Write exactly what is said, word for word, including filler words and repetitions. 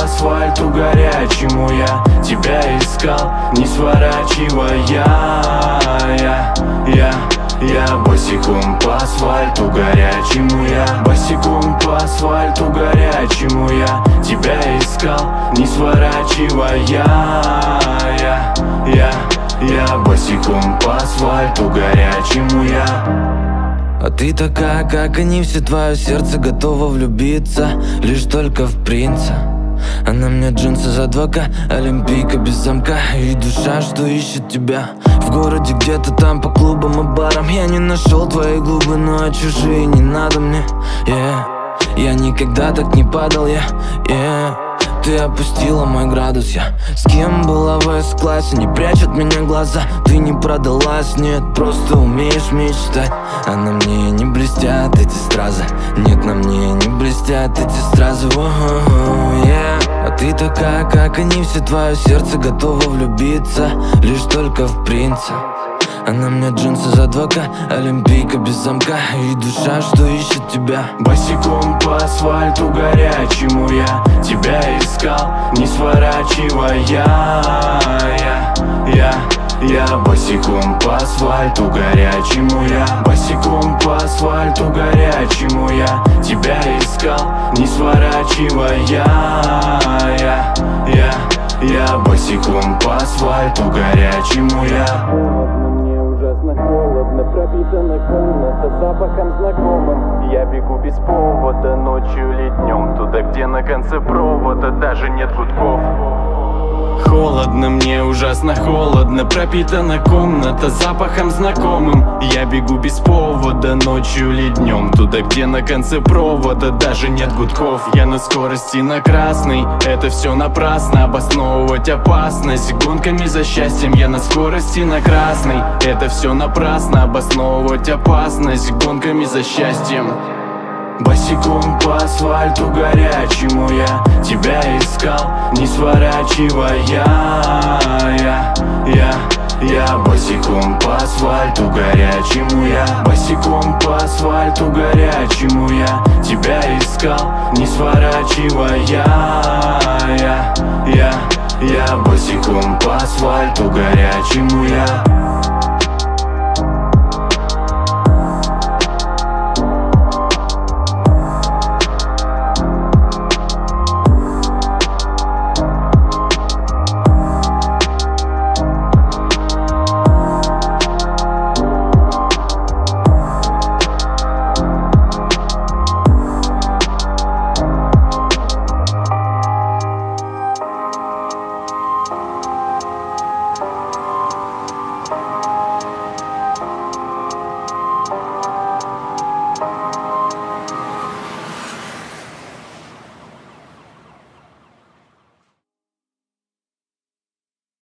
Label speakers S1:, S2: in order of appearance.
S1: асфальту горячему я тебя искал, не сворачивая. Я, я, я босиком по асфальту горячему я босиком по асфальту горячему я тебя искал, не сворачивая. Я, я, я босиком по асфальту горячему я.
S2: А ты такая, как они все, твое сердце готово влюбиться лишь только в принца. А на мне джинсы за два ка, олимпийка без замка. И душа, что ищет тебя в городе где-то там по клубам и барам. Я не нашел твои губы, но а чужие не надо мне. Yeah. Я никогда так не падал, я yeah. yeah. Ты опустила мой градус, я с кем была в эс-классе, не прячут меня глаза. Ты не продалась, нет, просто умеешь мечтать. А на мне не блестят эти стразы, нет, на мне не блестят эти стразы. О-о-о, yeah. А ты такая, как они все, твое сердце готово влюбиться лишь только в принца. А на мне джинсы за два ка, олимпийка без замка. И душа, что ищет тебя.
S1: Босиком по асфальту горячему я тебя искал, не сворачивая. Я, я, я босиком по асфальту горячему я босиком по асфальту горячему я тебя искал, не сворачивая. Я, я, я босиком по асфальту горячему я.
S3: Холодно, пропитана комната запахом знакомым. Я бегу без повода, ночью или днем, туда, где на конце провода даже нет гудков.
S1: Холодно, мне ужасно холодно, пропитана комната запахом знакомым. Я бегу без повода, ночью или днем, туда, где на конце провода даже нет гудков. Я на скорости на красный, это все напрасно, обосновывать опасность гонками за счастьем. Я на скорости на красный, это все напрасно, обосновывать опасность гонками за счастьем. Босиком по асфальту горячему я тебя искал, не сворачивая. Я, я, я босиком по асфальту горячему я босиком по асфальту горячему я тебя искал, не сворачивая. Я, я, я босиком по асфальту горячему я.